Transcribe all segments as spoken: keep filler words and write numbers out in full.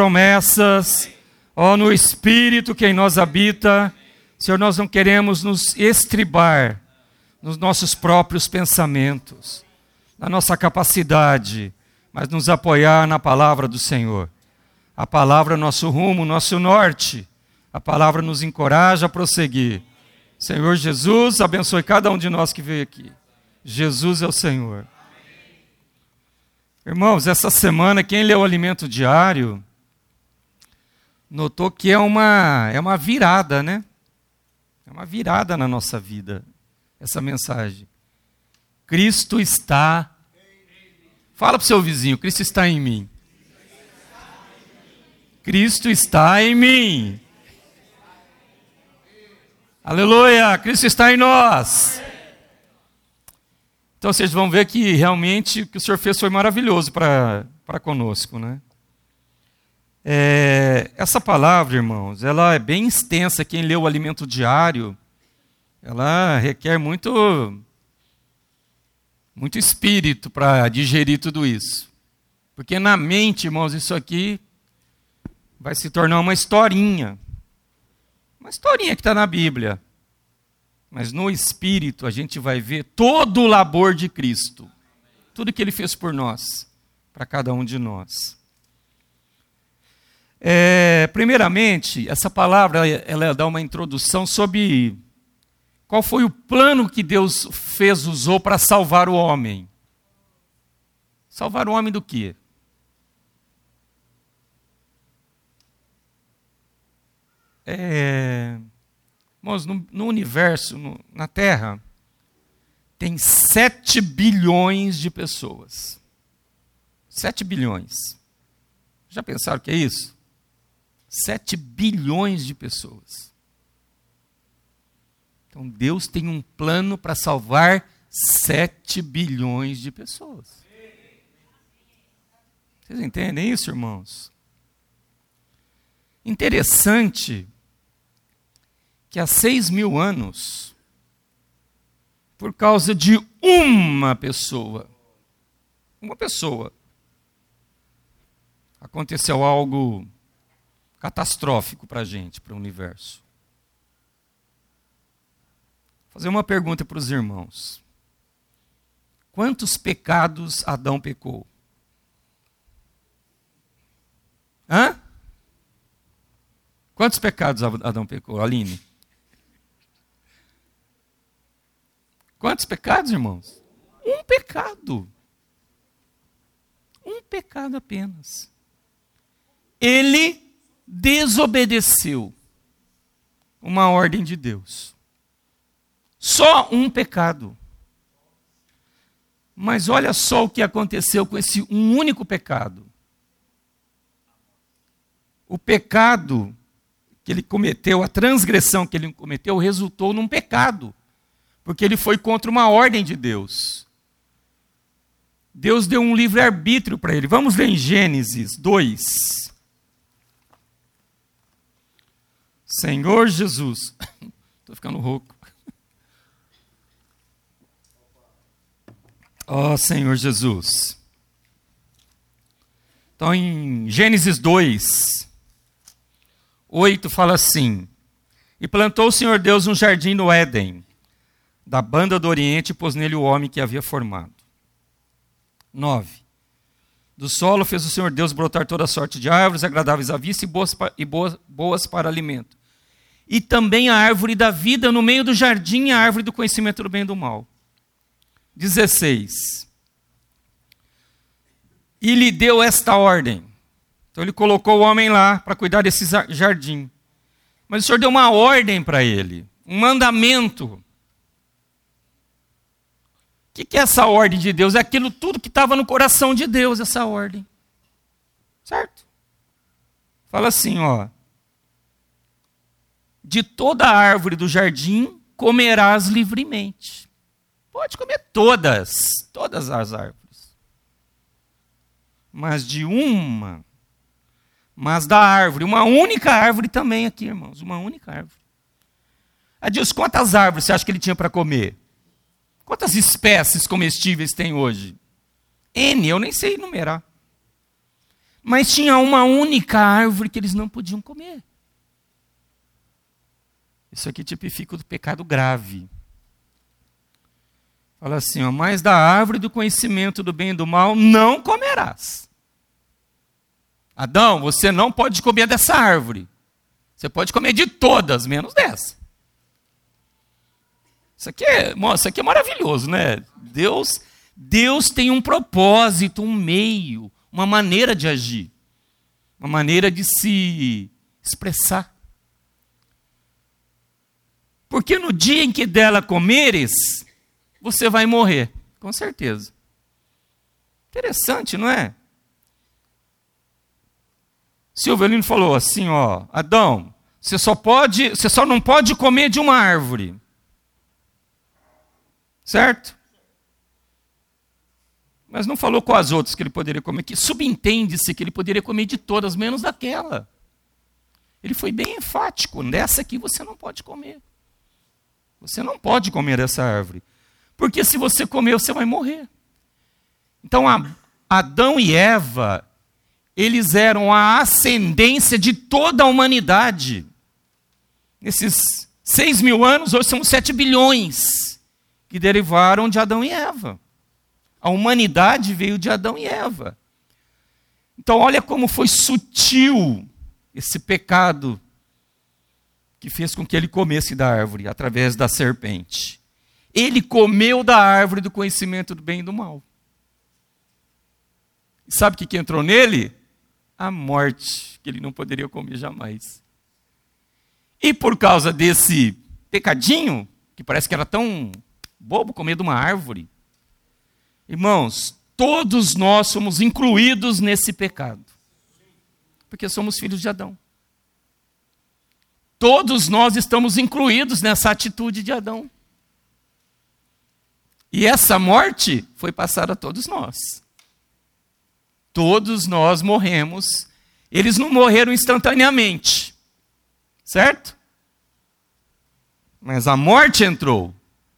promessas, ó, no Espírito que em nós habita. Senhor, nós não queremos nos estribar nos nossos próprios pensamentos, na nossa capacidade, mas nos apoiar na palavra do Senhor. A palavra é nosso rumo, nosso norte. A palavra nos encoraja a prosseguir. Senhor Jesus, abençoe cada um de nós que veio aqui. Jesus é o Senhor. Irmãos, essa semana, quem leu o Alimento Diário, notou que é uma, é uma virada, né? É uma virada na nossa vida, essa mensagem. Cristo está... Fala para o seu vizinho, Cristo está em mim. Cristo está em mim. Aleluia, Cristo está em nós. Então vocês vão ver que realmente o que o Senhor fez foi maravilhoso para para conosco, né? É, essa palavra, irmãos, ela é bem extensa. Quem lê o Alimento Diário, ela requer muito, muito espírito para digerir tudo isso. Porque na mente, irmãos, isso aqui vai se tornar uma historinha. Uma historinha que está na Bíblia. Mas no Espírito a gente vai ver todo o labor de Cristo. Tudo que Ele fez por nós, para cada um de nós. É, primeiramente, essa palavra ela dá uma introdução sobre qual foi o plano que Deus fez, usou para salvar o homem. Salvar o homem do quê? É, irmãos, no, no universo, no, na Terra, tem sete bilhões de pessoas. Sete bilhões. Já pensaram o que é isso? Sete bilhões de pessoas. Então Deus tem um plano para salvar sete bilhões de pessoas. Vocês entendem isso, irmãos? Interessante que há seis mil anos, por causa de uma pessoa, uma pessoa, aconteceu algo catastrófico para a gente, para o universo. Vou fazer uma pergunta para os irmãos. Quantos pecados Adão pecou? Hã? Quantos pecados Adão pecou, Aline? Quantos pecados, irmãos? Um pecado. Um pecado apenas. Ele desobedeceu uma ordem de Deus. Só um pecado. Mas olha só o que aconteceu com esse um único pecado. O pecado que ele cometeu, a transgressão que ele cometeu, resultou num pecado. Porque ele foi contra uma ordem de Deus. Deus deu um livre-arbítrio para ele. Vamos ler em Gênesis dois. Senhor Jesus. Estou ficando rouco. Ó Senhor Jesus. Então em Gênesis dois, oito fala assim: E plantou o Senhor Deus um jardim no Éden, da banda do Oriente, e pôs nele o homem que havia formado. nove. Do solo fez o Senhor Deus brotar toda sorte de árvores, agradáveis à vista e boas, e boas, boas para alimento. E também a árvore da vida no meio do jardim, a árvore do conhecimento do bem e do mal. dezesseis. E lhe deu esta ordem. Então ele colocou o homem lá para cuidar desse jardim. Mas o Senhor deu uma ordem para ele, um mandamento. O que, que é essa ordem de Deus? É aquilo tudo que estava no coração de Deus, essa ordem. Certo? Fala assim, ó. De toda a árvore do jardim comerás livremente. Pode comer todas, todas as árvores. Mas de uma, mas da árvore, uma única árvore também aqui, irmãos, uma única árvore. Adilson, quantas árvores você acha que ele tinha para comer? Quantas espécies comestíveis tem hoje? N, eu nem sei enumerar. Mas tinha uma única árvore que eles não podiam comer. Isso aqui tipifica o pecado grave. Fala assim, ó, mas da árvore do conhecimento do bem e do mal não comerás. Adão, você não pode comer dessa árvore. Você pode comer de todas, menos dessa. Isso aqui é, isso aqui é maravilhoso, né? Deus, Deus tem um propósito, um meio, uma maneira de agir, uma maneira de se expressar. Porque no dia em que dela comeres, você vai morrer, com certeza. Interessante, não é? Silvelino falou assim, ó, Adão, você só pode, você só não pode comer de uma árvore. Certo? Mas não falou com as outras que ele poderia comer, que subentende-se que ele poderia comer de todas, menos daquela. Ele foi bem enfático, nessa aqui você não pode comer. Você não pode comer dessa árvore. Porque se você comer, você vai morrer. Então, Adão e Eva, eles eram a ascendência de toda a humanidade. Nesses seis mil anos, hoje são sete bilhões, que derivaram de Adão e Eva. A humanidade veio de Adão e Eva. Então, olha como foi sutil esse pecado que fez com que ele comesse da árvore, através da serpente. Ele comeu da árvore do conhecimento do bem e do mal. E sabe o que, que entrou nele? A morte, que ele não poderia comer jamais. E por causa desse pecadinho, que parece que era tão bobo comer de uma árvore, irmãos, todos nós somos incluídos nesse pecado. Porque somos filhos de Adão. Todos nós estamos incluídos nessa atitude de Adão. E essa morte foi passada a todos nós. Todos nós morremos. Eles não morreram instantaneamente. Certo? Mas a morte entrou.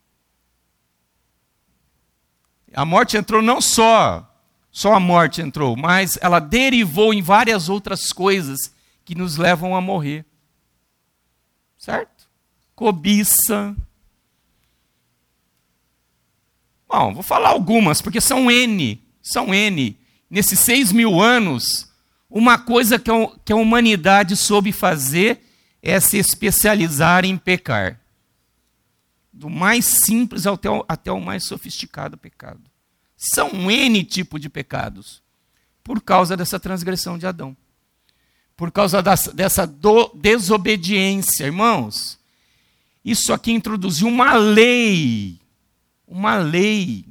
A morte entrou não só, só a morte entrou, mas ela derivou em várias outras coisas que nos levam a morrer. Certo? Cobiça. Bom, vou falar algumas, porque são N. São N. Nesses seis mil anos, uma coisa que a, que a humanidade soube fazer é se especializar em pecar. Do mais simples até o, até o mais sofisticado pecado. São N tipos de pecados. Por causa dessa transgressão de Adão. Por causa das, dessa do, desobediência. Irmãos, isso aqui introduziu uma lei. Uma lei.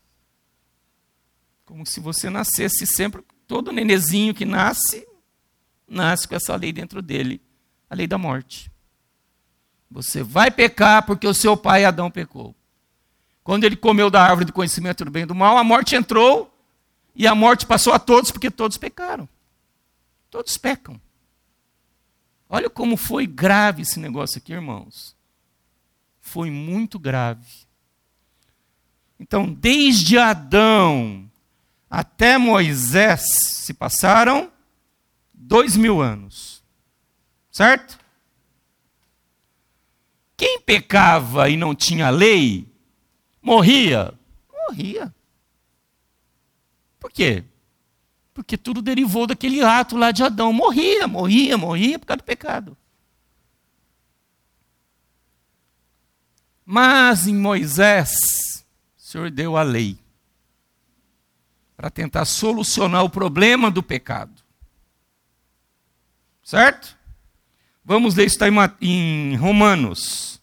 Como se você nascesse sempre, todo nenezinho que nasce, nasce com essa lei dentro dele. A lei da morte. Você vai pecar porque o seu pai Adão pecou. Quando ele comeu da árvore do conhecimento do bem e do mal, a morte entrou e a morte passou a todos porque todos pecaram. Todos pecam. Olha como foi grave esse negócio aqui, irmãos. Foi muito grave. Então, desde Adão até Moisés se passaram dois mil anos. Certo? Quem pecava e não tinha lei, morria? Morria. Por quê? Porque tudo derivou daquele ato lá de Adão. Morria, morria, morria por causa do pecado. Mas em Moisés, o Senhor deu a lei para tentar solucionar o problema do pecado. Certo? Vamos ler isso está em Romanos.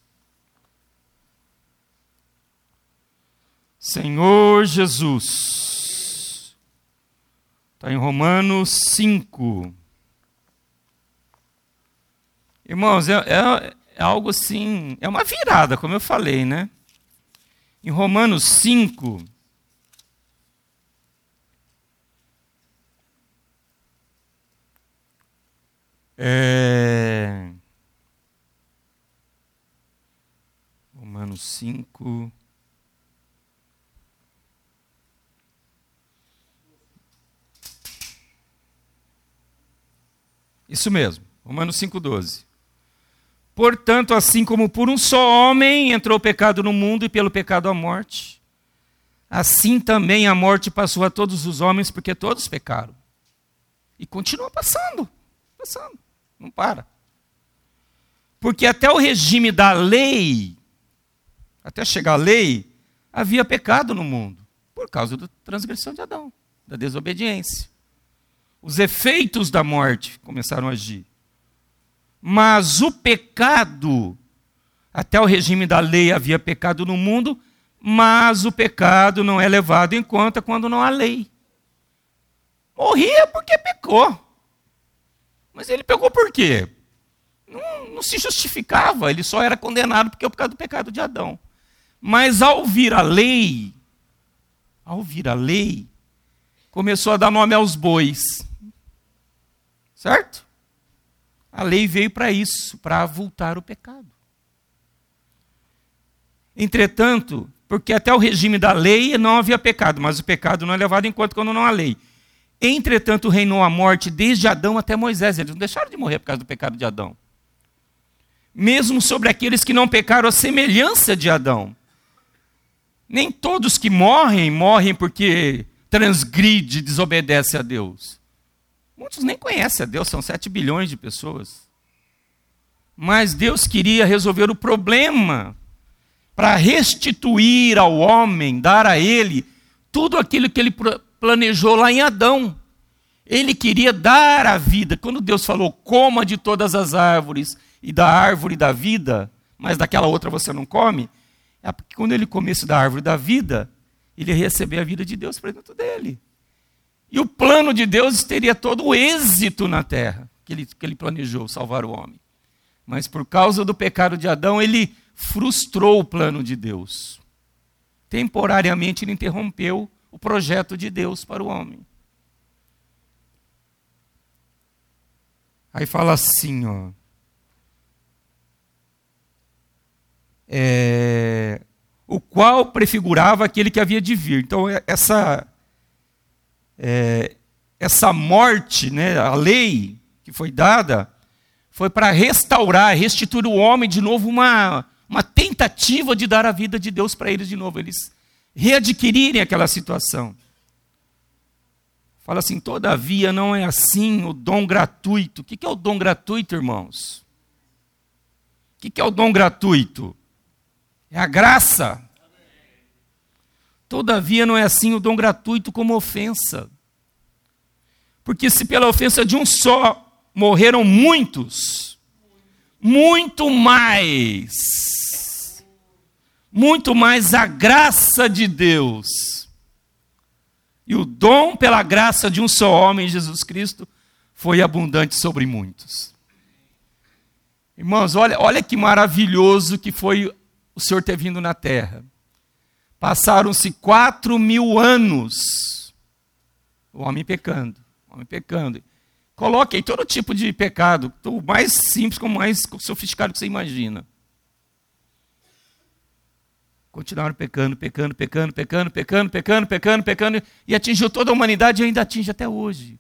Senhor Jesus. Está em Romanos cinco. Irmãos, é, é, é algo assim, é uma virada, como eu falei, né? Em Romanos cinco, é... Romanos cinco... Isso mesmo, Romanos cinco, doze. Portanto, assim como por um só homem entrou o pecado no mundo e pelo pecado a morte, assim também a morte passou a todos os homens, porque todos pecaram. E continua passando, passando, não para. Porque até o regime da lei, até chegar a lei, havia pecado no mundo, por causa da transgressão de Adão, da desobediência. Os efeitos da morte começaram a agir. Mas o pecado, até o regime da lei havia pecado no mundo, mas o pecado não é levado em conta quando não há lei. Morria porque pecou. Mas ele pecou por quê? Não, não se justificava, ele só era condenado porque é por causa do pecado de Adão. Mas ao vir a lei, ao vir a lei, começou a dar nome aos bois. Certo? A lei veio para isso, para avultar o pecado. Entretanto, porque até o regime da lei não havia pecado, mas o pecado não é levado em conta quando não há lei. Entretanto, reinou a morte desde Adão até Moisés. Eles não deixaram de morrer por causa do pecado de Adão. Mesmo sobre aqueles que não pecaram à semelhança de Adão. Nem todos que morrem, morrem porque transgride, desobedece a Deus. Muitos nem conhecem a Deus, são sete bilhões de pessoas. Mas Deus queria resolver o problema para restituir ao homem, dar a ele tudo aquilo que ele planejou lá em Adão. Ele queria dar a vida. Quando Deus falou, coma de todas as árvores e da árvore da vida, mas daquela outra você não come, é porque quando ele comesse da árvore da vida, ele ia receber a vida de Deus para dentro dele. E o plano de Deus teria todo o êxito na terra, que ele, que ele planejou, salvar o homem. Mas por causa do pecado de Adão, ele frustrou o plano de Deus. Temporariamente ele interrompeu o projeto de Deus para o homem. Aí fala assim, ó. É, o qual prefigurava aquele que havia de vir. Então, essa, é, essa morte, né, a lei que foi dada, foi para restaurar, restituir o homem de novo, uma, uma tentativa de dar a vida de Deus para eles de novo, eles readquirirem aquela situação. Fala assim, todavia não é assim o dom gratuito. O que é o dom gratuito, irmãos? O que é o dom gratuito? É a graça. Todavia não é assim o dom gratuito como ofensa. Porque se pela ofensa de um só morreram muitos, muito mais, muito mais a graça de Deus e o dom pela graça de um só homem, Jesus Cristo, foi abundante sobre muitos. Irmãos, olha, olha que maravilhoso que foi o Senhor ter vindo na terra. Passaram-se quatro mil anos, o homem pecando, o homem pecando. Coloque aí todo tipo de pecado, o mais simples como o mais sofisticado que você imagina. Continuaram pecando, pecando, pecando, pecando, pecando, pecando, pecando, pecando, e atingiu toda a humanidade e ainda atinge até hoje.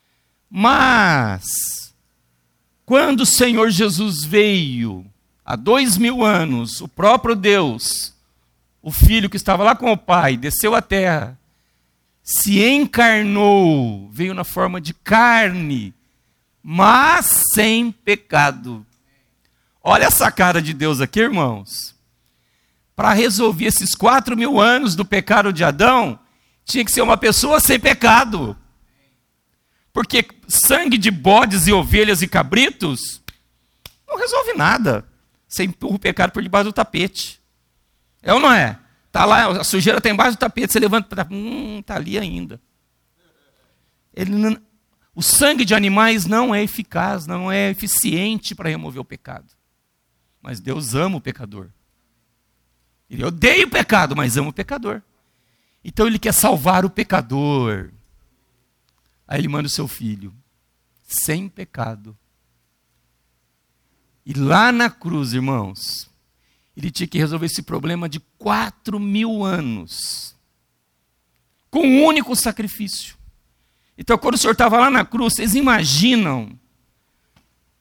Mas, quando o Senhor Jesus veio, há dois mil anos, o próprio Deus, o Filho que estava lá com o Pai, desceu à terra, se encarnou, veio na forma de carne, mas sem pecado. Olha essa cara de Deus aqui, irmãos. Para resolver esses quatro mil anos do pecado de Adão, tinha que ser uma pessoa sem pecado. Porque sangue de bodes e ovelhas e cabritos não resolve nada. Você empurra o pecado por debaixo do tapete. É ou não é? Está lá, a sujeira está embaixo do tapete, você levanta, hum, está ali ainda. Ele não, o sangue de animais não é eficaz, não é eficiente para remover o pecado. Mas Deus ama o pecador. Ele odeia o pecado, mas ama o pecador. Então ele quer salvar o pecador. Aí ele manda o seu filho, sem pecado. E lá na cruz, irmãos, ele tinha que resolver esse problema de quatro mil anos. Com um único sacrifício. Então, quando o Senhor estava lá na cruz, vocês imaginam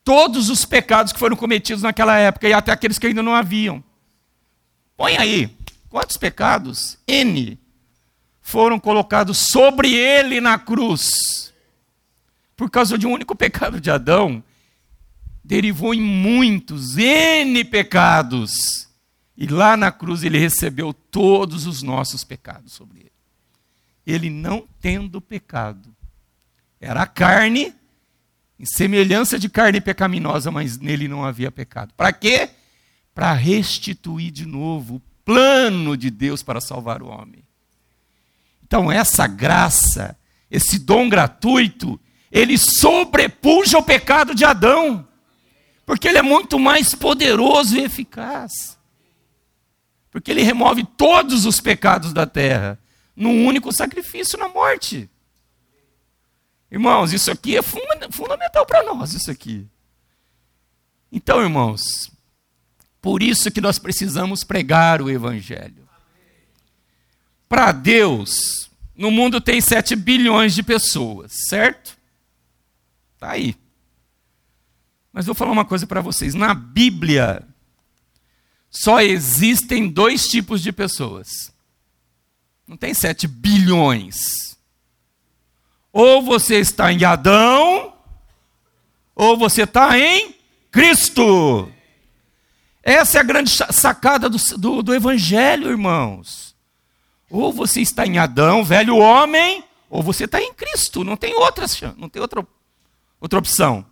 todos os pecados que foram cometidos naquela época e até aqueles que ainda não haviam. Põe aí, quantos pecados? N foram colocados sobre ele na cruz. Por causa de um único pecado de Adão, derivou em muitos, N pecados. E lá na cruz ele recebeu todos os nossos pecados sobre ele. Ele não tendo pecado. Era a carne, em semelhança de carne pecaminosa, mas nele não havia pecado. Para quê? Para restituir de novo o plano de Deus para salvar o homem. Então essa graça, esse dom gratuito, ele sobrepuja o pecado de Adão. Porque ele é muito mais poderoso e eficaz. Porque ele remove todos os pecados da terra num único sacrifício na morte. Irmãos, isso aqui é funda- fundamental para nós, isso aqui. Então, irmãos, por isso que nós precisamos pregar o Evangelho. Para Deus, no mundo tem sete bilhões de pessoas, certo? Está aí. Mas vou falar uma coisa para vocês. Na Bíblia, só existem dois tipos de pessoas. Não tem sete bilhões. Ou você está em Adão, ou você está em Cristo. Essa é a grande sacada do, do, do Evangelho, irmãos. Ou você está em Adão, velho homem, ou você está em Cristo. Não tem outra, não tem outra, outra opção.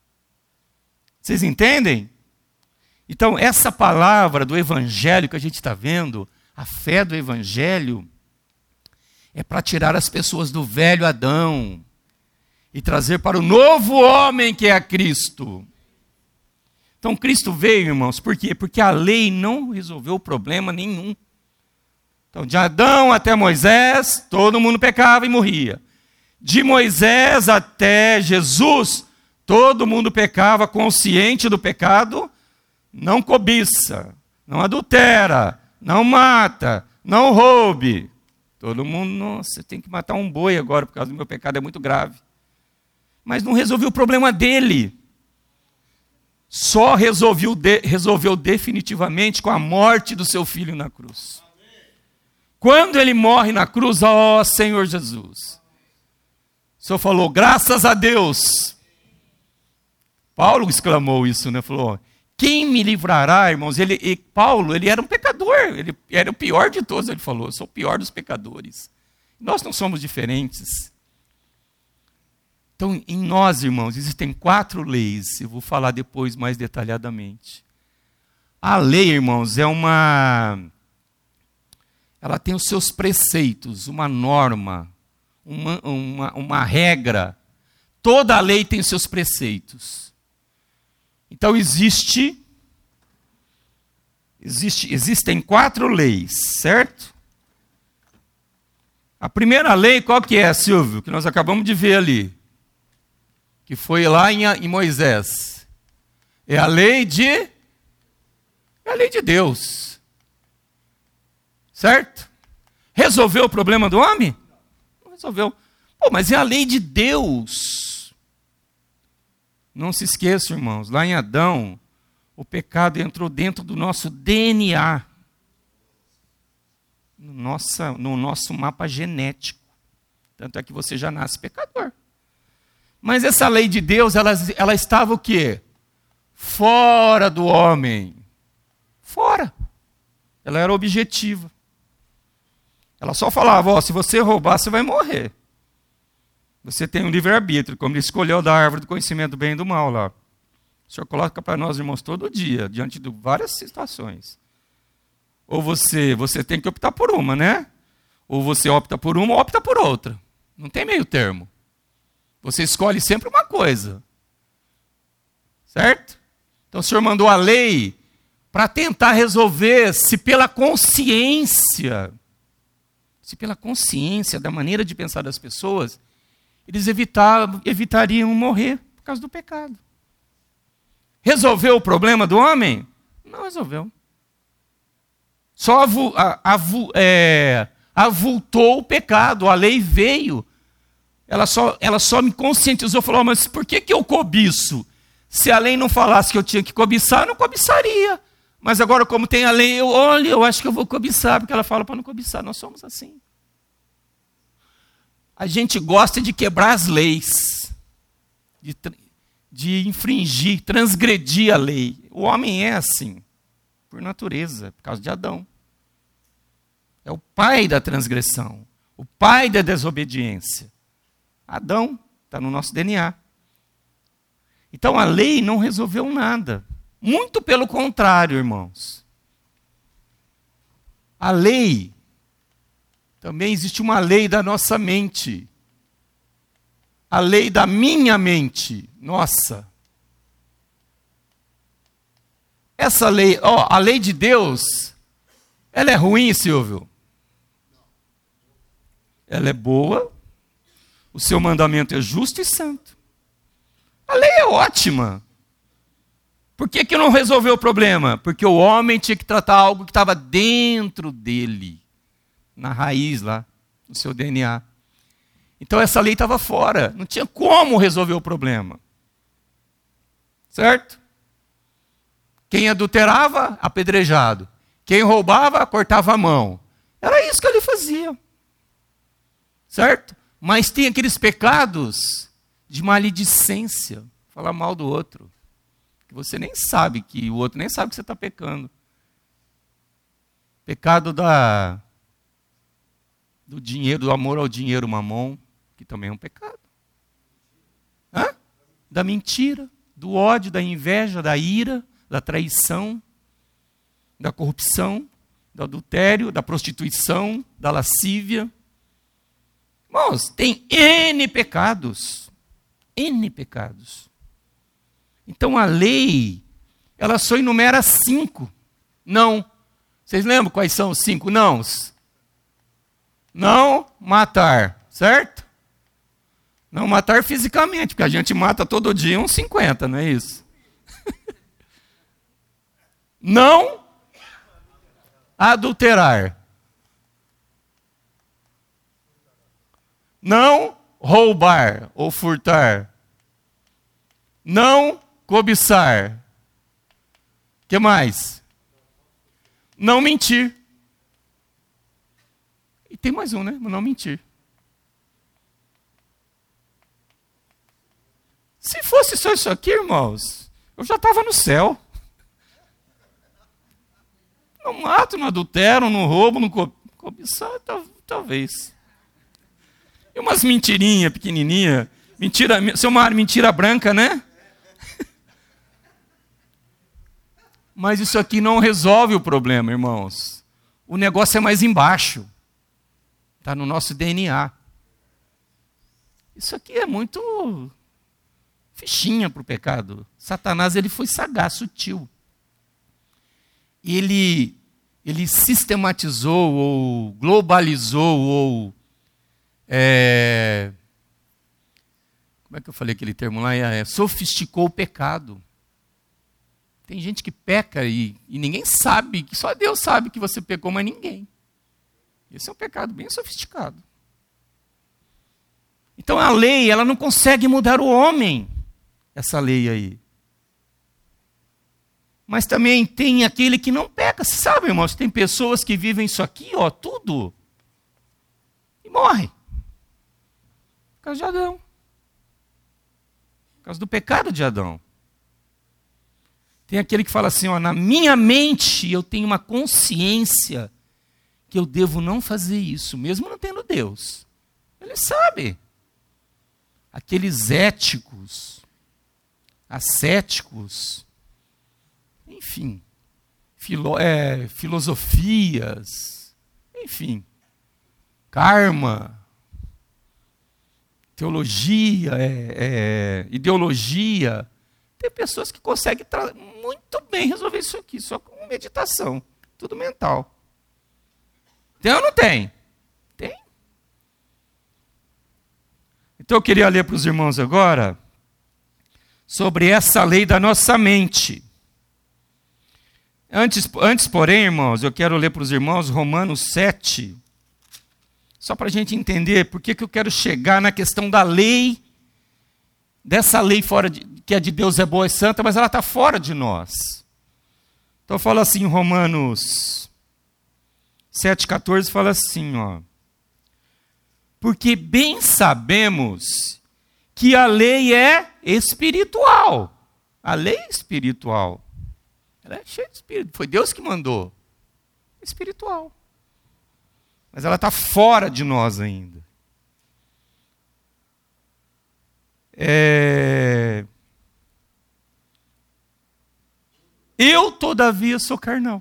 Vocês entendem? Então, essa palavra do Evangelho que a gente está vendo, a fé do Evangelho, é para tirar as pessoas do velho Adão e trazer para o novo homem que é Cristo. Então, Cristo veio, irmãos, por quê? Porque a lei não resolveu problema nenhum. Então, de Adão até Moisés, todo mundo pecava e morria. De Moisés até Jesus, todo mundo pecava, consciente do pecado, não cobiça, não adultera, não mata, não roube. Todo mundo, nossa, tem que matar um boi agora, por causa do meu pecado, é muito grave. Mas não resolveu o problema dele. Só resolveu, de, resolveu definitivamente com a morte do seu filho na cruz. Quando ele morre na cruz, ó Senhor Jesus. O Senhor falou, graças a Deus. Paulo exclamou isso, né? Falou, quem me livrará, irmãos? Ele, e Paulo, ele era um pecador, ele era o pior de todos, ele falou, eu sou o pior dos pecadores. Nós não somos diferentes. Então, em nós, irmãos, existem quatro leis, eu vou falar depois mais detalhadamente. A lei, irmãos, é uma... ela tem os seus preceitos, uma norma, uma, uma, uma regra. Toda a lei tem os seus preceitos. Então, existe, existe, existem quatro leis, certo? A primeira lei, qual que é, Silvio? Que nós acabamos de ver ali. Que foi lá em, em Moisés. É a lei de... é a lei de Deus. Certo? Resolveu o problema do homem? Não resolveu. Pô, mas é a lei de Deus. Não se esqueçam, irmãos, lá em Adão, o pecado entrou dentro do nosso D N A. No, nossa, no nosso mapa genético. Tanto é que você já nasce pecador. Mas essa lei de Deus, ela, ela estava o quê? Fora do homem. Fora. Ela era objetiva. Ela só falava, ó, se você roubar, você vai morrer. Você tem um livre-arbítrio, como ele escolheu da árvore do conhecimento do bem e do mal lá. O Senhor coloca para nós, irmãos, todo dia, diante de várias situações. Ou você, você tem que optar por uma, né? Ou você opta por uma ou opta por outra. Não tem meio termo. Você escolhe sempre uma coisa. Certo? Então o Senhor mandou a lei para tentar resolver se pela consciência, se pela consciência da maneira de pensar das pessoas, eles evitar, evitariam morrer por causa do pecado. Resolveu o problema do homem? Não resolveu. Só avu, avu, é, avultou o pecado, a lei veio. Ela só, ela só me conscientizou, falou, mas por que, que eu cobiço? Se a lei não falasse que eu tinha que cobiçar, eu não cobiçaria. Mas agora, como tem a lei, eu olho, eu acho que eu vou cobiçar, porque ela fala para não cobiçar. Nós somos assim. A gente gosta de quebrar as leis, de, de infringir, transgredir a lei. O homem é assim, por natureza, por causa de Adão. É o pai da transgressão, o pai da desobediência. Adão está no nosso D N A. Então a lei não resolveu nada. Muito pelo contrário, irmãos. A lei, também existe uma lei da nossa mente. A lei da minha mente, nossa. Essa lei, ó, a lei de Deus, ela é ruim, Silvio? Ela é boa, o seu mandamento é justo e santo. A lei é ótima. Por que que não resolveu o problema? Porque o homem tinha que tratar algo que estava dentro dele, na raiz lá, no seu D N A. Então essa lei estava fora, não tinha como resolver o problema. Certo? Quem adulterava, apedrejado. Quem roubava, cortava a mão. Era isso que ele fazia. Certo? Mas tem aqueles pecados de maledicência, falar mal do outro, que você nem sabe, que o outro nem sabe que você está pecando. Pecado da, do dinheiro, do amor ao dinheiro mamon, que também é um pecado. Hã? Da mentira, do ódio, da inveja, da ira, da traição, da corrupção, do adultério, da prostituição, da lascívia. Irmãos, tem N pecados. N pecados. Então a lei, ela só enumera cinco. Não. Vocês lembram quais são os cinco nãos? Não matar, certo? Não matar fisicamente, porque a gente mata todo dia uns cinquenta, não é isso? Não adulterar. Não roubar ou furtar. Não cobiçar. O que mais? Não mentir. E tem mais um, né? Não mentir. Se fosse só isso aqui, irmãos, eu já estava no céu. Não mato, não adultero, não roubo, não co cobiçar, talvez. E umas mentirinhas pequenininhas. Mentira, seu Mário, mentira branca, né? Mas isso aqui não resolve o problema, irmãos. O negócio é mais embaixo. Está no nosso D N A. Isso aqui é muito fichinha para o pecado. Satanás, ele foi sagaz, sutil. Ele, ele sistematizou, ou globalizou, ou... É, como é que eu falei aquele termo lá? É, sofisticou o pecado. Tem gente que peca e, e ninguém sabe, que só Deus sabe que você pecou, mas ninguém. Esse é um pecado bem sofisticado. Então a lei, ela não consegue mudar o homem, essa lei aí. Mas também tem aquele que não peca. Você sabe, irmãos, tem pessoas que vivem isso aqui, ó, tudo, e morrem. Por causa de Adão. Por causa do pecado de Adão. Tem aquele que fala assim, ó, na minha mente eu tenho uma consciência que eu devo não fazer isso, mesmo não tendo Deus. Ele sabe. Aqueles éticos, ascéticos, enfim, filo, é, filosofias, enfim, karma, teologia, é, é, ideologia. Tem pessoas que conseguem muito bem resolver isso aqui, só com meditação, tudo mental. Tem ou não tem? Tem. Então eu queria ler para os irmãos agora sobre essa lei da nossa mente. Antes, antes, porém, irmãos, eu quero ler para os irmãos Romanos sete, só para a gente entender por que que eu quero chegar na questão da lei, dessa lei fora de, que é de Deus é boa e santa, mas ela está fora de nós. Então fala assim em Romanos sete, quatorze, fala assim, ó. Porque bem sabemos que a lei é espiritual. A lei é espiritual. Ela é cheia de espírito. Foi Deus que mandou. Espiritual. Mas ela está fora de nós ainda. É... Eu, todavia, sou carnal.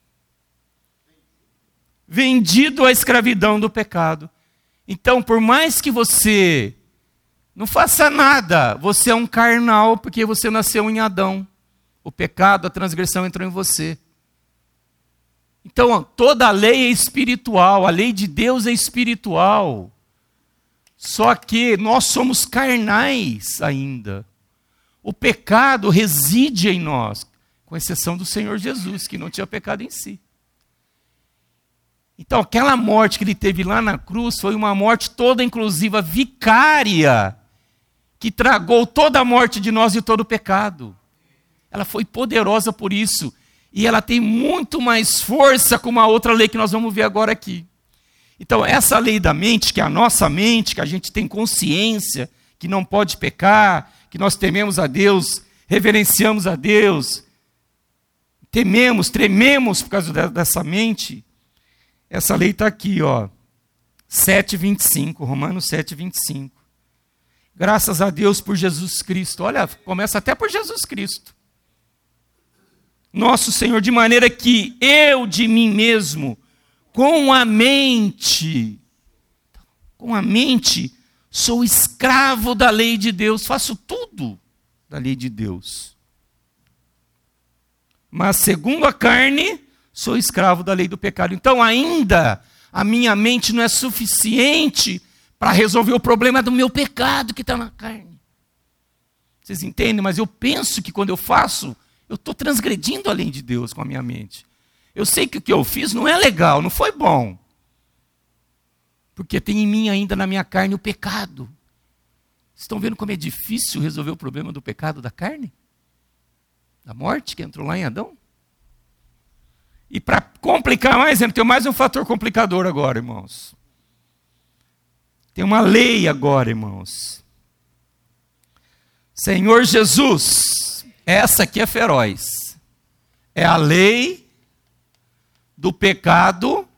Vendido à escravidão do pecado. Então, por mais que você não faça nada, você é um carnal, porque você nasceu em Adão. O pecado, a transgressão entrou em você. Então, toda a lei é espiritual, a lei de Deus é espiritual. Só que nós somos carnais ainda. O pecado reside em nós, com exceção do Senhor Jesus, que não tinha pecado em si. Então, aquela morte que ele teve lá na cruz foi uma morte toda inclusiva, vicária, que tragou toda a morte de nós e todo o pecado. Ela foi poderosa por isso. E ela tem muito mais força com uma outra lei que nós vamos ver agora aqui. Então, essa lei da mente, que é a nossa mente, que a gente tem consciência, que não pode pecar, que nós tememos a Deus, reverenciamos a Deus, tememos, trememos por causa dessa mente. Essa lei está aqui, ó, sete, vinte e cinco, Romanos sete, vinte e cinco. Graças a Deus por Jesus Cristo. Olha, começa até por Jesus Cristo. Nosso Senhor, de maneira que eu de mim mesmo, com a mente, com a mente, sou escravo da lei de Deus, faço tudo da lei de Deus. Mas segundo a carne, sou escravo da lei do pecado. Então ainda a minha mente não é suficiente para resolver o problema do meu pecado que está na carne. Vocês entendem? Mas eu penso que quando eu faço, eu estou transgredindo a lei de Deus com a minha mente. Eu sei que o que eu fiz não é legal, não foi bom. Porque tem em mim ainda, na minha carne, o pecado. Estão vendo como é difícil resolver o problema do pecado da carne? Da morte que entrou lá em Adão? E para complicar mais, tem mais um fator complicador agora, irmãos. Tem uma lei agora, irmãos. Senhor Jesus, essa aqui é feroz. É a lei do pecado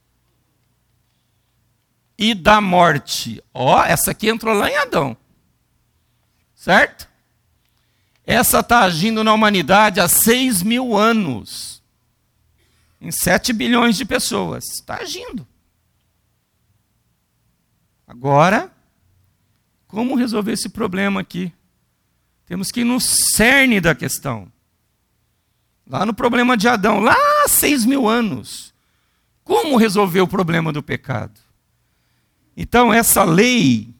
e da morte. Ó, essa aqui entrou lá em Adão. Certo? Essa está agindo na humanidade há seis mil anos. Em sete bilhões de pessoas. Está agindo. Agora, como resolver esse problema aqui? Temos que ir no cerne da questão. Lá no problema de Adão, lá há seis mil anos. Como resolver o problema do pecado? Então, essa lei,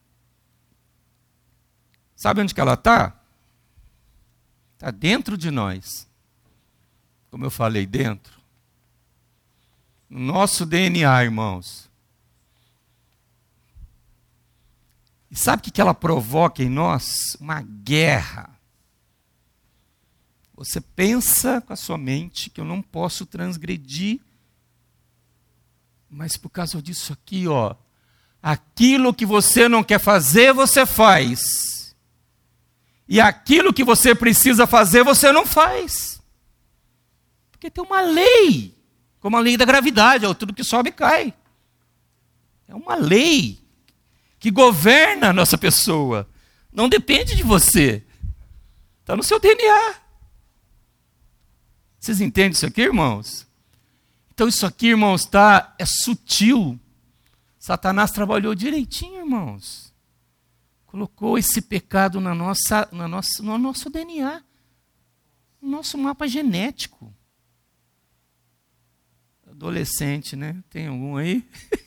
sabe onde que ela está? Está dentro de nós. Como eu falei, dentro. No nosso D N A, irmãos. E sabe o que ela provoca em nós? Uma guerra. Você pensa com a sua mente que eu não posso transgredir, mas por causa disso aqui, ó, aquilo que você não quer fazer, você faz. E aquilo que você precisa fazer, você não faz. Porque tem uma lei, como a lei da gravidade, ó, tudo que sobe cai. É uma lei que governa a nossa pessoa. Não depende de você. Está no seu D N A. Vocês entendem isso aqui, irmãos? Então isso aqui, irmãos, tá, é sutil. Satanás trabalhou direitinho, irmãos. Colocou esse pecado na nossa, na nossa, no nosso D N A. No nosso mapa genético. Adolescente, né? Tem algum aí?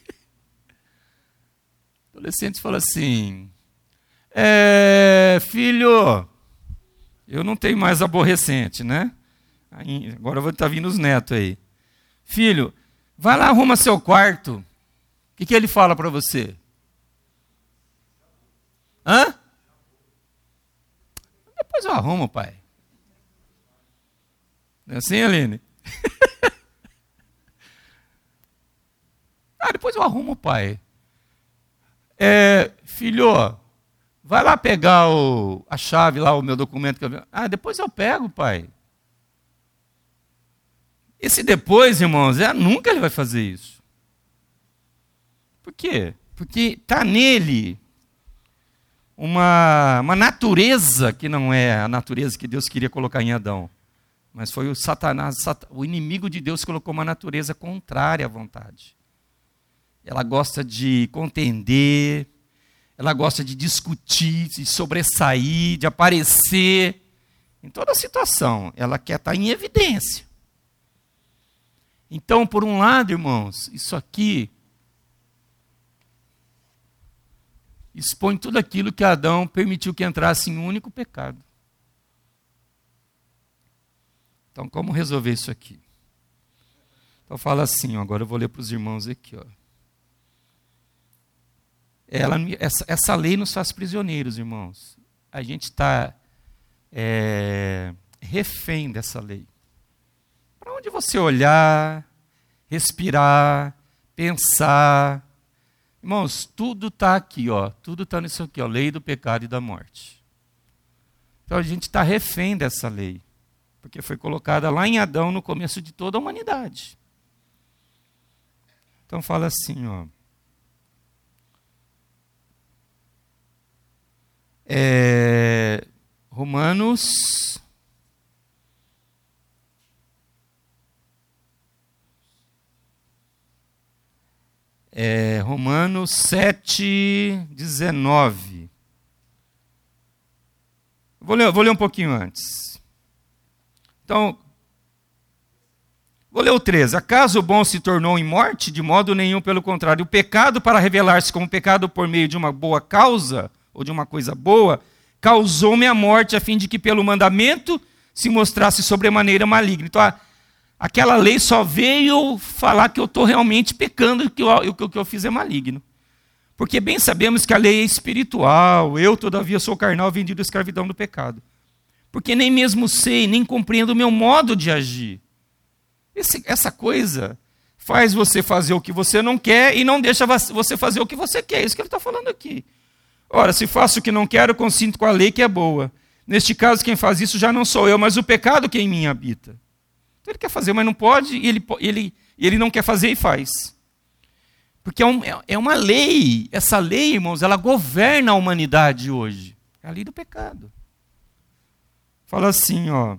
Adolescente fala assim, é, filho, eu não tenho mais aborrecente, né? Agora vai estar vindo os netos aí. Filho, vai lá, arruma seu quarto. O que, que ele fala para você? Hã? depois eu arrumo, pai. Não é assim, Aline? Ah, depois eu arrumo, pai. É, filho, vai lá pegar o, a chave lá, o meu documento. Que eu... Ah, depois eu pego, pai. Esse depois, irmãos, é, nunca ele vai fazer isso. Por quê? Porque está nele uma, uma natureza que não é a natureza que Deus queria colocar em Adão. Mas foi o Satanás, o inimigo de Deus, que colocou uma natureza contrária à vontade. Ela gosta de contender, ela gosta de discutir, de sobressair, de aparecer. Em toda situação, ela quer estar em evidência. Então, por um lado, irmãos, isso aqui expõe tudo aquilo que Adão permitiu que entrasse em um único pecado. Então, como resolver isso aqui? Então, fala assim, ó, agora eu vou ler para os irmãos aqui. Ó. Ela, essa, essa lei nos faz prisioneiros, irmãos. A gente está é, refém dessa lei. Para onde você olhar, respirar, pensar... Irmãos, tudo está aqui, ó, tudo está nisso aqui, ó, lei do pecado e da morte. Então a gente está refém dessa lei, porque foi colocada lá em Adão no começo de toda a humanidade. Então fala assim, ó. É, Romanos... É, Romanos sete, dezenove. Vou ler, vou ler um pouquinho antes. Então, vou ler o treze. Acaso o bom se tornou em morte? De modo nenhum, pelo contrário. O pecado, para revelar-se como pecado por meio de uma boa causa, ou de uma coisa boa, causou-me a morte, a fim de que pelo mandamento se mostrasse sobremaneira maligno. Então, a aquela lei só veio falar que eu estou realmente pecando, que o que, que eu fiz é maligno. Porque bem sabemos que a lei é espiritual, eu todavia sou carnal, vendido à escravidão do pecado. Porque nem mesmo sei, nem compreendo o meu modo de agir. Esse, essa coisa faz você fazer o que você não quer e não deixa você fazer o que você quer. É isso que ele está falando aqui. Ora, se faço o que não quero, consinto com a lei que é boa. Neste caso, quem faz isso já não sou eu, mas o pecado que em mim habita. Ele quer fazer, mas não pode, e ele, ele, ele não quer fazer e faz. Porque é, um, é uma lei, essa lei, irmãos, ela governa a humanidade hoje. É a lei do pecado. Fala assim, ó.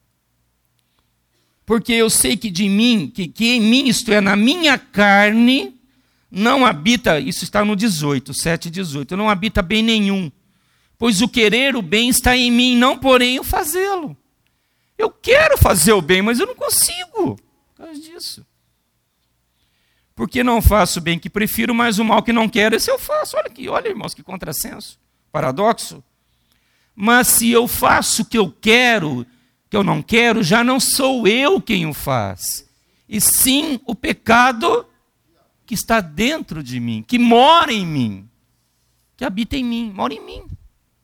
Porque eu sei que de mim, que, que em mim, isto é, na minha carne, não habita, isso está no dezoito, sete, dezoito, não habita bem nenhum. Pois o querer o bem está em mim, não porém o fazê-lo. Eu quero fazer o bem, mas eu não consigo. Por causa disso. Porque não faço o bem que prefiro, mas o mal que não quero, esse eu faço. Olha aqui, olha, irmãos, que contrassenso. Paradoxo. Mas se eu faço o que eu quero, que eu não quero, já não sou eu quem o faz. E sim o pecado que está dentro de mim, que mora em mim, que habita em mim, mora em mim.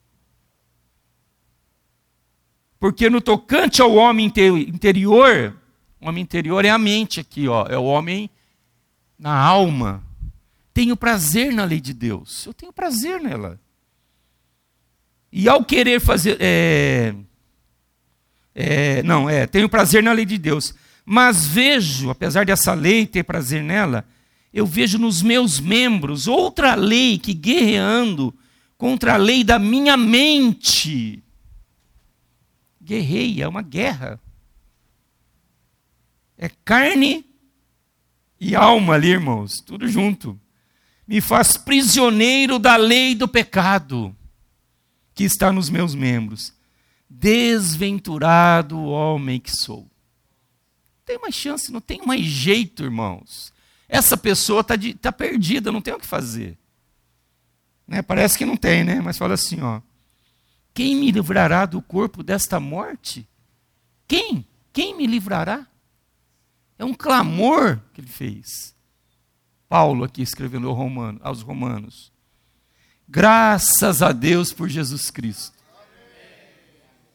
Porque no tocante ao homem interior, o homem interior é a mente aqui, ó, é o homem na alma. Tenho prazer na lei de Deus, eu tenho prazer nela. E ao querer fazer, é, é, não, é, tenho prazer na lei de Deus, mas vejo, apesar dessa lei ter prazer nela, eu vejo nos meus membros outra lei que guerreando contra a lei da minha mente. Guerreia, é uma guerra. É carne e alma ali, irmãos, tudo junto. Me faz prisioneiro da lei do pecado que está nos meus membros. Desventurado homem que sou. Não tem mais chance, não tem mais jeito, irmãos. Essa pessoa está tá perdida, não tem o que fazer. Né? Parece que não tem, né? Mas fala assim, ó. Quem me livrará do corpo desta morte? Quem? Quem me livrará? É um clamor que ele fez. Paulo aqui escrevendo ao Romano, aos Romanos. Graças a Deus por Jesus Cristo.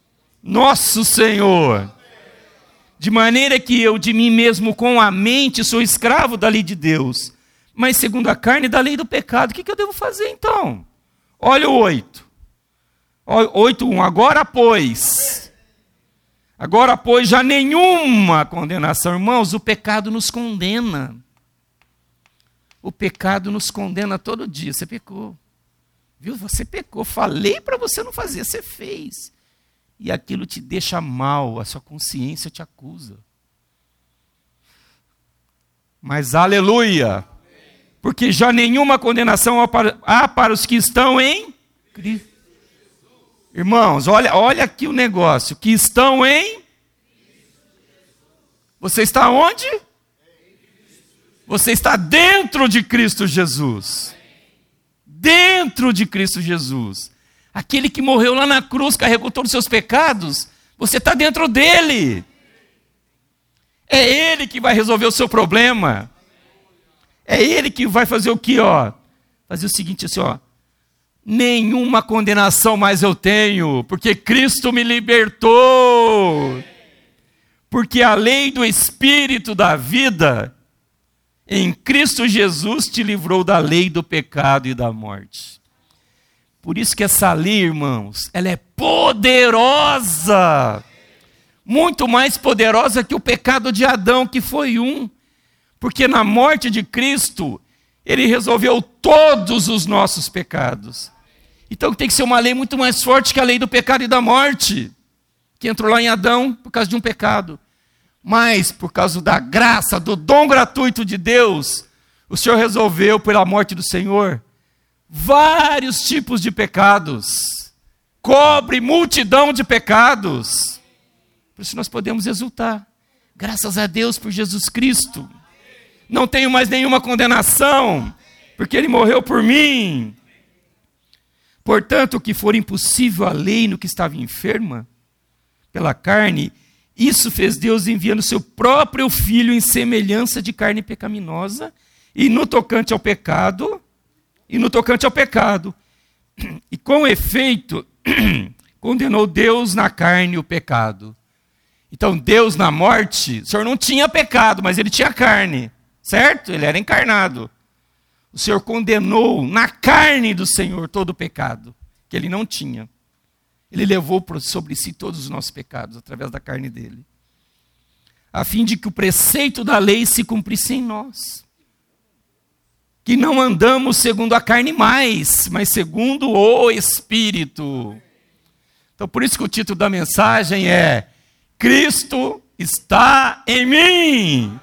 Nosso Senhor. De maneira que eu de mim mesmo com a mente sou escravo da lei de Deus, mas segundo a carne da lei do pecado. O que, que eu devo fazer então? Olha o oito. oito, um. Agora, pois... Agora, pois, já nenhuma condenação. Irmãos, o pecado nos condena. O pecado nos condena todo dia. Você pecou. Viu? Você pecou. Falei para você não fazer, você fez. E aquilo te deixa mal, a sua consciência te acusa. Mas aleluia! Porque já nenhuma condenação há para, há para os que estão em Cristo. Irmãos, olha, olha aqui o negócio. Que estão em... Você está onde? Você está dentro de Cristo Jesus. Dentro de Cristo Jesus. Aquele que morreu lá na cruz, carregou todos os seus pecados. Você está dentro dele. É ele que vai resolver o seu problema. É ele que vai fazer o quê, ó? Fazer o seguinte assim, ó. Nenhuma condenação mais eu tenho, porque Cristo me libertou. Porque a lei do Espírito da vida, em Cristo Jesus, te livrou da lei do pecado e da morte. Por isso que essa lei, irmãos, ela é poderosa. Muito mais poderosa que o pecado de Adão, que foi um. Porque na morte de Cristo, ele resolveu todos os nossos pecados. Então tem que ser uma lei muito mais forte que a lei do pecado e da morte, que entrou lá em Adão por causa de um pecado. Mas por causa da graça, do dom gratuito de Deus, o Senhor resolveu, pela morte do Senhor, vários tipos de pecados. Cobre multidão de pecados. Por isso nós podemos exultar. Graças a Deus por Jesus Cristo. Não tenho mais nenhuma condenação, porque Ele morreu por mim. Portanto, o que for impossível à lei no que estava enferma, pela carne, isso fez Deus enviando seu próprio Filho em semelhança de carne pecaminosa, e no tocante ao pecado, e no tocante ao pecado, e com efeito, condenou Deus na carne o pecado. Então, Deus na morte, o Senhor não tinha pecado, mas Ele tinha carne, certo? Ele era encarnado. O Senhor condenou na carne do Senhor todo o pecado, que Ele não tinha. Ele levou sobre si todos os nossos pecados, através da carne dele. A fim de que o preceito da lei se cumprisse em nós. Que não andamos segundo a carne mais, mas segundo o Espírito. Então, por isso que o título da mensagem é Cristo está em mim.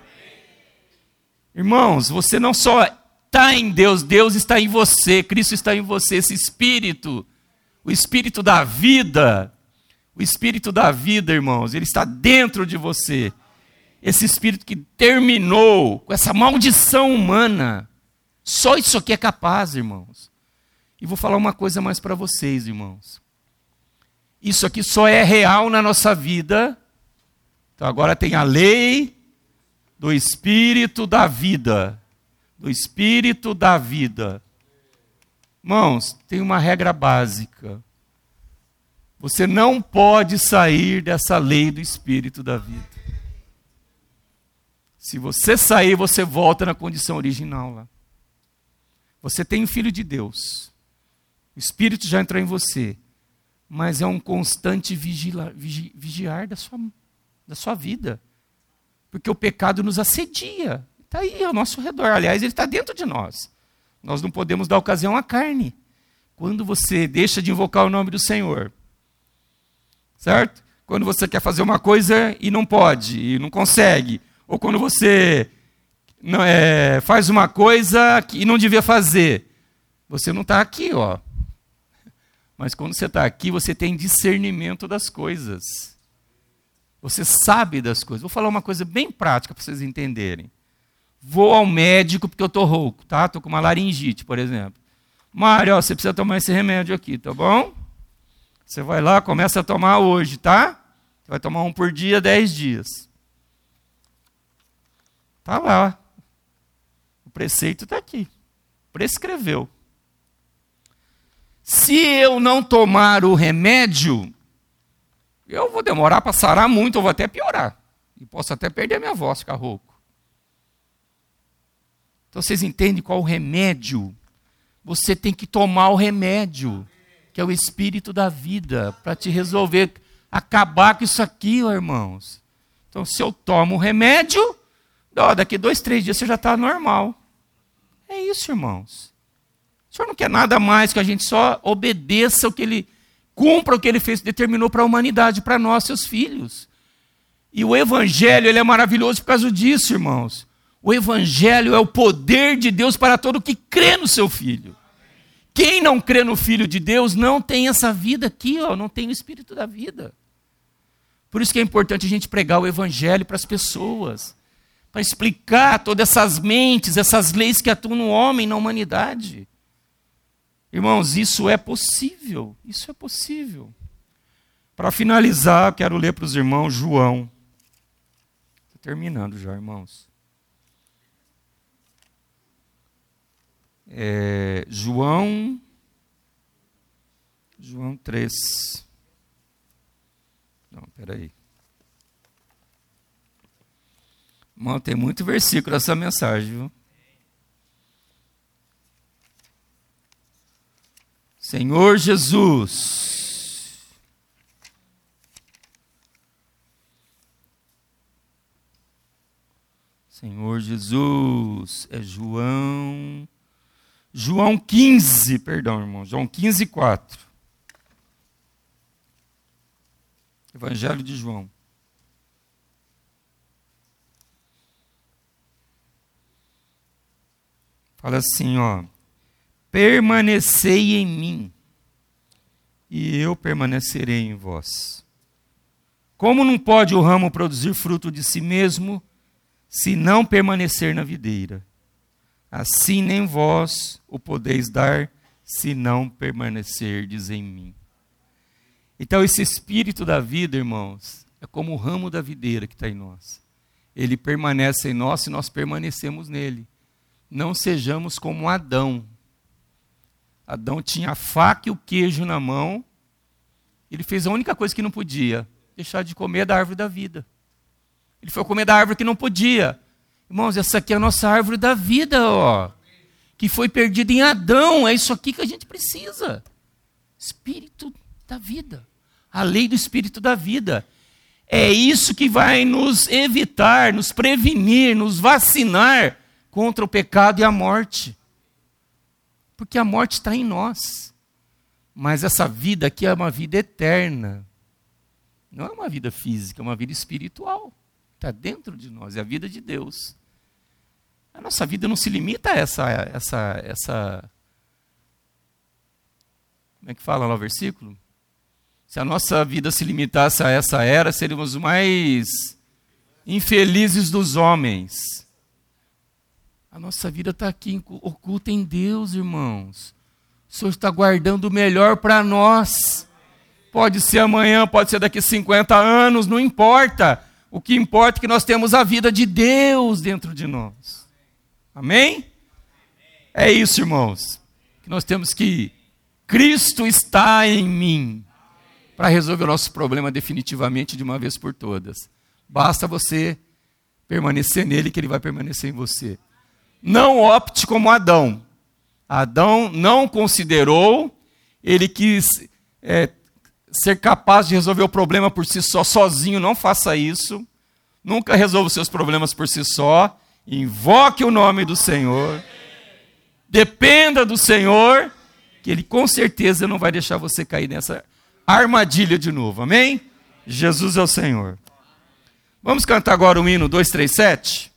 Irmãos, você não só está em Deus, Deus está em você, Cristo está em você, esse Espírito, o Espírito da vida, o Espírito da vida, irmãos, ele está dentro de você. Esse Espírito que terminou com essa maldição humana, só isso aqui é capaz, irmãos. E vou falar uma coisa mais para vocês, irmãos. Isso aqui só é real na nossa vida. Então agora tem a lei do Espírito da vida. Do Espírito da vida. Irmãos, tem uma regra básica. Você não pode sair dessa lei do Espírito da vida. Se você sair, você volta na condição original lá. Você tem um filho de Deus. O Espírito já entrou em você. Mas é um constante vigila, vigi, vigiar da sua, da sua vida. Porque o pecado nos assedia. Está aí ao nosso redor. Aliás, ele está dentro de nós. Nós não podemos dar ocasião à carne. Quando você deixa de invocar o nome do Senhor. Certo? Quando você quer fazer uma coisa e não pode, e não consegue. Ou quando você não, é, faz uma coisa que não devia fazer. Você não está aqui, ó. Mas quando você está aqui, você tem discernimento das coisas. Você sabe das coisas. Vou falar uma coisa bem prática para vocês entenderem. Vou ao médico porque eu estou rouco, tá? Estou com uma laringite, por exemplo. Mário, ó, você precisa tomar esse remédio aqui, tá bom? Você vai lá, começa a tomar hoje, tá? Você vai tomar um por dia, dez dias. Tá lá. O preceito está aqui. Prescreveu. Se eu não tomar o remédio, Eu vou demorar para sarar muito, eu vou até piorar. E posso até perder a minha voz, ficar rouco. Então vocês entendem qual o remédio? Você tem que tomar o remédio, que é o Espírito da vida, para te resolver, acabar com isso aqui, ó, irmãos. Então se eu tomo o remédio, ó, daqui dois, três dias você já está normal. É isso, irmãos. O Senhor não quer nada mais que a gente só obedeça o que Ele, cumpra o que Ele fez, determinou para a humanidade, para nós, seus filhos. E o Evangelho, ele é maravilhoso por causa disso, irmãos. O Evangelho é o poder de Deus para todo que crê no seu Filho. Quem não crê no Filho de Deus não tem essa vida aqui, ó, não tem o Espírito da vida. Por isso que é importante a gente pregar o Evangelho para as pessoas, para explicar todas essas mentes, essas leis que atuam no homem, na humanidade. Irmãos, isso é possível, isso é possível. Para finalizar, eu quero ler para os irmãos João. Estou terminando já, irmãos. É, João, João três. Não, peraí. Irmão, tem muito versículo essa mensagem, viu? Senhor Jesus, Senhor Jesus, é João, João quinze, perdão, irmão, João quinze, quatro. Evangelho de João. Fala assim, ó. Permanecei em mim, e eu permanecerei em vós. Como não pode o ramo produzir fruto de si mesmo, se não permanecer na videira? Assim nem vós o podeis dar, se não permanecerdes em mim. Então esse Espírito da vida, irmãos, é como o ramo da videira que está em nós. Ele permanece em nós e nós permanecemos nele. Não sejamos como Adão. Adão tinha a faca e o queijo na mão. Ele fez a única coisa que não podia, deixar de comer da árvore da vida. Ele foi comer da árvore que não podia. Irmãos, essa aqui é a nossa árvore da vida, ó, que foi perdida em Adão. É isso aqui que a gente precisa. Espírito da vida. A lei do Espírito da vida. É isso que vai nos evitar, nos prevenir, nos vacinar contra o pecado e a morte. Porque a morte está em nós. Mas essa vida aqui é uma vida eterna. Não é uma vida física, é uma vida espiritual. Está dentro de nós, é a vida de Deus. A nossa vida não se limita a essa, essa, essa... Como é que fala lá o versículo? Se a nossa vida se limitasse a essa era, seríamos os mais infelizes dos homens. A nossa vida está aqui oculta em Deus, irmãos. O Senhor está guardando o melhor para nós. Pode ser amanhã, pode ser daqui a cinquenta anos, não importa. O que importa é que nós temos a vida de Deus dentro de nós. Amém? É isso, irmãos. Que nós temos que Cristo está em mim para resolver o nosso problema definitivamente de uma vez por todas. Basta você permanecer nele que ele vai permanecer em você. Não opte como Adão. Adão não considerou, ele quis é, ser capaz de resolver o problema por si só, sozinho. Não faça isso. Nunca resolva os seus problemas por si só. Invoque o nome do Senhor. Dependa do Senhor, que Ele com certeza não vai deixar você cair nessa armadilha de novo. Amém? Jesus é o Senhor. Vamos cantar agora o hino dois três sete?